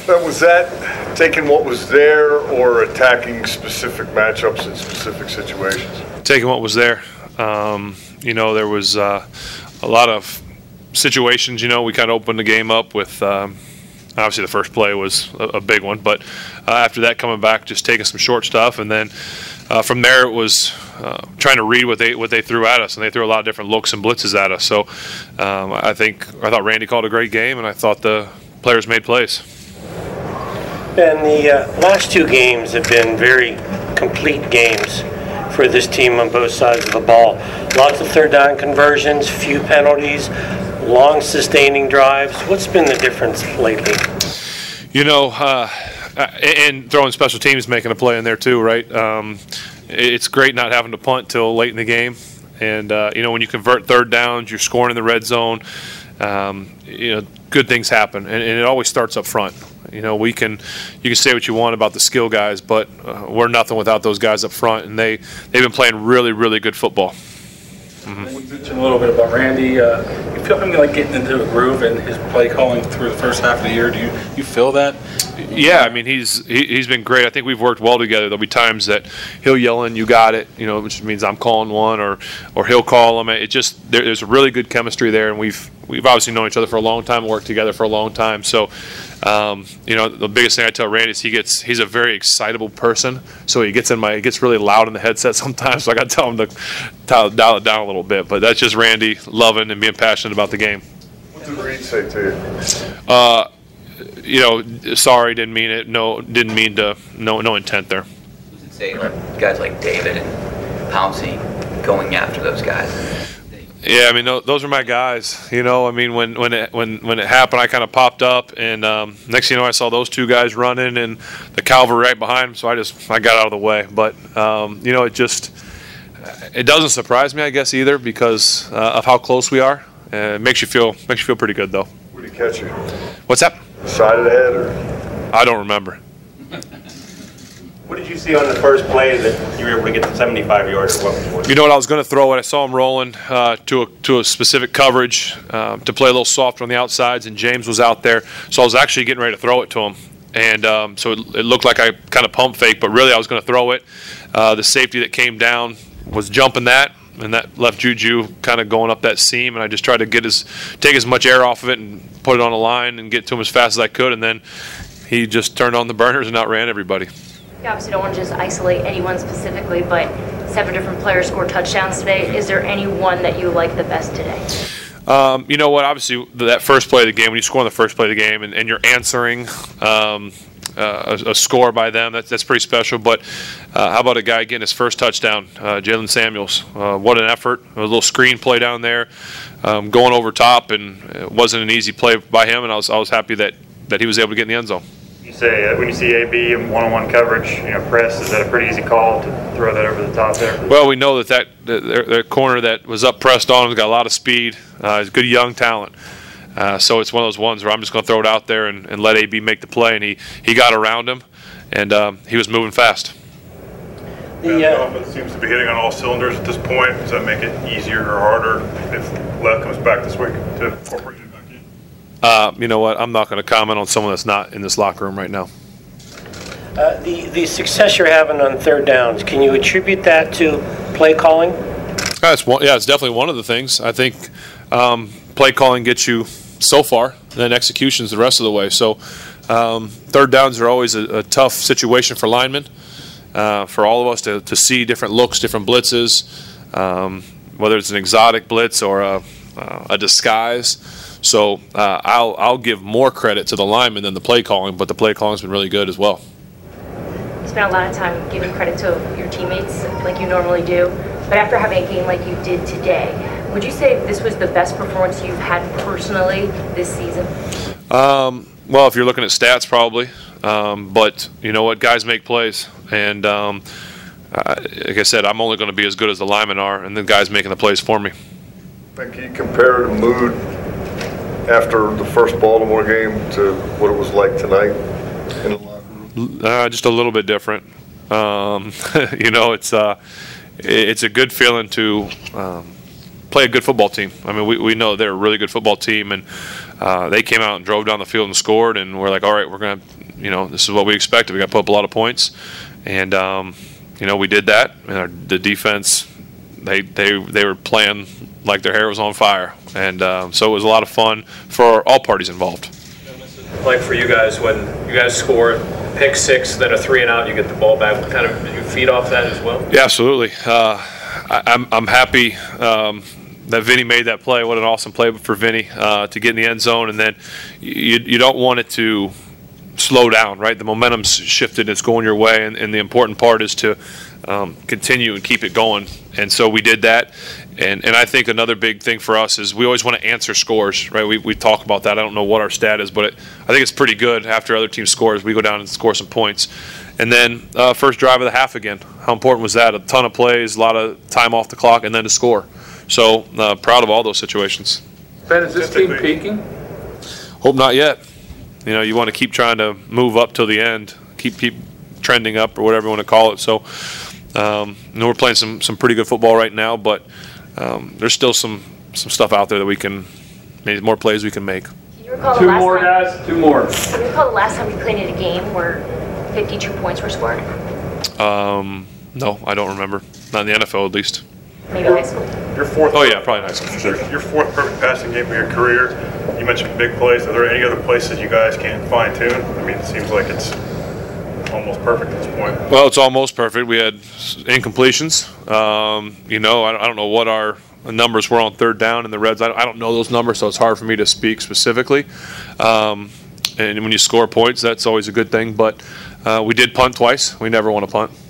Was that taking what was there or attacking specific matchups in specific situations? Taking what was there. There was a lot of situations, we kind of opened the game up with obviously the first play was a big one, but after that coming back, just taking some short stuff, and then from there it was trying to read what they threw at us, and they threw a lot of different looks and blitzes at us. So I thought Randy called a great game, and I thought the players made plays. And the last two games have been very complete games for this team on both sides of the ball. Lots of third down conversions, few penalties, long sustaining drives. What's been the difference lately? And throwing special teams, making a play in there too, right? It's great not having to punt till late in the game. And, when you convert third downs, you're scoring in the red zone, good things happen. And it always starts up front. You can say what you want about the skill guys, but we're nothing without those guys up front. And they've been playing really, really good football. Mm-hmm. We mentioned a little bit about Randy. You feel him getting into a groove and his play calling through the first half of the year. Do you feel that? Yeah, I mean he's been great. I think we've worked well together. There'll be times that he'll yell in, "You got it," which means I'm calling one, or he'll call them. There's a really good chemistry there, and we've obviously known each other for a long time, worked together for a long time. So, the biggest thing I tell Randy is he's a very excitable person. So he gets really loud in the headset sometimes. So I got to tell him to dial it down a little bit. But that's just Randy loving and being passionate about the game. What did Reed say to you? Sorry, didn't mean it. No, didn't mean to. No intent there. Does it say guys like David and Pouncey going after those guys? Yeah, I mean those are my guys. When it happened, I kind of popped up, and next thing you know, I saw those two guys running and the cavalry right behind them. So I got out of the way. But it doesn't surprise me, I guess, either because of how close we are. It makes you feel pretty good though. Where did he catch you? What's that? Side of the head, or? I don't remember. What did you see on the first play that you were able to get to 75 yards? Or what? I was going to throw it. I saw him rolling to a specific coverage to play a little softer on the outsides, and James was out there. So I was actually getting ready to throw it to him. And so it looked like I kind of pump fake, but really I was going to throw it. The safety that came down was jumping that, and that left Juju kind of going up that seam, and I just tried to take as much air off of it and put it on the line and get to him as fast as I could, and then he just turned on the burners and outran everybody. You obviously don't want to just isolate anyone specifically, but 7 different players scored touchdowns today. Is there any one that you like the best today? You know what? Obviously, that first play of the game, when you score on the first play of the game and you're answering a score by them, that's pretty special. But how about a guy getting his first touchdown, Jalen Samuels? What an effort. A little screen play down there, going over top, and it wasn't an easy play by him, and I was happy that he was able to get in the end zone. You say when you see AB in one-on-one coverage, press, is that a pretty easy call to throw that over the top there? Well, we know that the corner that was up pressed on has got a lot of speed. He's a good young talent. So it's one of those ones where I'm just going to throw it out there and let AB make the play, and he got around him, and he was moving fast. The offense seems to be hitting on all cylinders at this point. Does that make it easier or harder if Lev comes back this week to incorporate it back in? You know what? I'm not going to comment on someone that's not in this locker room right now. The success you're having on third downs, can you attribute that to play calling? It's definitely one of the things. I think play calling gets you so far, and then execution's the rest of the way. So third downs are always a tough situation for linemen, for all of us to see different looks, different blitzes, whether it's an exotic blitz or a disguise. So I'll give more credit to the linemen than the play calling, but the play calling's been really good as well. You spent a lot of time giving credit to your teammates like you normally do, but after having a game like you did today, would you say this was the best performance you've had personally this season? Well, if you're looking at stats, probably. But you know what? Guys make plays. And like I said, I'm only going to be as good as the linemen are, and the guys making the plays for me. Can you compare the mood after the first Baltimore game to what it was like tonight in the locker room? Just a little bit different. It's a good feeling to play a good football team. I mean, we know they're a really good football team, and they came out and drove down the field and scored, and we're like, all right, we're going to, this is what we expected. We got to put up a lot of points, and we did that. And the defense, they were playing like their hair was on fire, and so it was a lot of fun for all parties involved. Like for you guys, when you guys score pick six, then a 3 and out, you get the ball back. What kind of, did you feed off that as well? Yeah, absolutely. I'm happy that Vinny made that play. What an awesome play for Vinny to get in the end zone, and then you don't want it to slow down, right? The momentum's shifted, it's going your way, and the important part is to continue and keep it going. And so we did that. And I think another big thing for us is we always want to answer scores, right? We talk about that. I don't know what our stat is, but I think it's pretty good. After other team scores, we go down and score some points. And then first drive of the half again. How important was that? A ton of plays, a lot of time off the clock, and then to score. So proud of all those situations. Ben, is this team peaking? Hope not yet. You want to keep trying to move up till the end, keep trending up or whatever you want to call it. So we're playing some pretty good football right now, but there's still some stuff out there that we can, maybe more plays we can make. Can you recall Two more, guys. Can you recall the last time you played in a game where 52 points were scored? No, I don't remember. Not in the NFL, at least. Maybe high school. Your fourth. Oh yeah, probably high school for sure. Your fourth perfect passing game of your career. You mentioned big plays. Are there any other places you guys can fine tune? I mean, it seems like it's almost perfect at this point. Well, it's almost perfect. We had incompletions. I don't know what our numbers were on third down in the Reds. I don't know those numbers, so it's hard for me to speak specifically. And when you score points, that's always a good thing. But we did punt twice. We never want to punt.